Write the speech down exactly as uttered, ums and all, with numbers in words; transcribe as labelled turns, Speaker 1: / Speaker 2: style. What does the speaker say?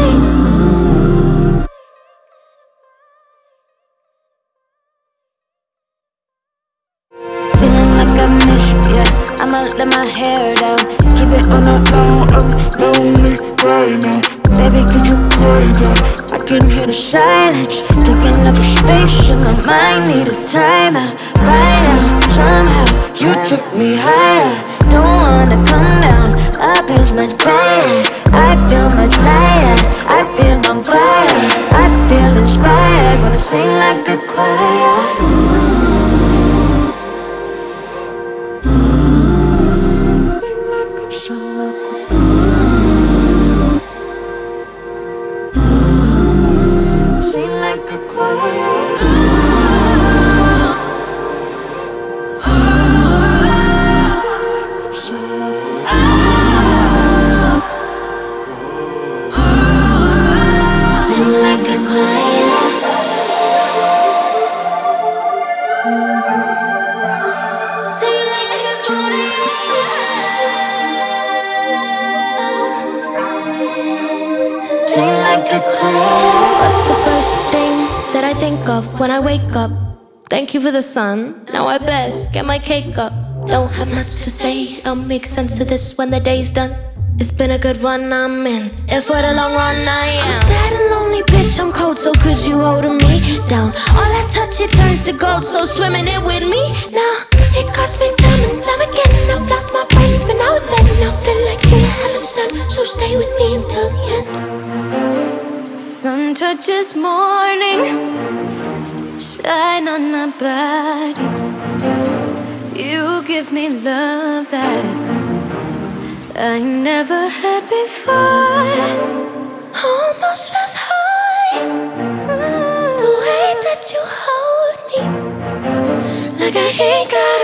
Speaker 1: Feeling like I miss you, yeah. I'ma let my hair down, keep it on the low. I'm lonely right now. Baby, could you quiet down? I can hear the silence, taking up a space in my mind. Need a timeout right now. Somehow you took me higher. Don't wanna come down. Up is much better. I feel much lighter. I feel on fire. I feel inspired. Wanna sing like a choir. Sing like a choir. Sing like a choir. Sing like a choir. Sing like a choir. What's the first thing that I think of when I wake up? Thank you for the sun. Now I best get my cake up. Don't have much to say. I'll make sense of this when the day's done. It's been a good run, I'm in. And for the long run, I am. I'm sad and lonely, bitch, I'm cold, so could you hold me down? All I touch, it turns to gold, so swimming it with me now. It cost me time and time again. I've lost my friends, but now and then I feel like you're heaven sent, so stay with me until the end. Sun touches morning, shine on my body. You give me love that I never had before. Almost feels holy, the way that you hold me, like I ain't got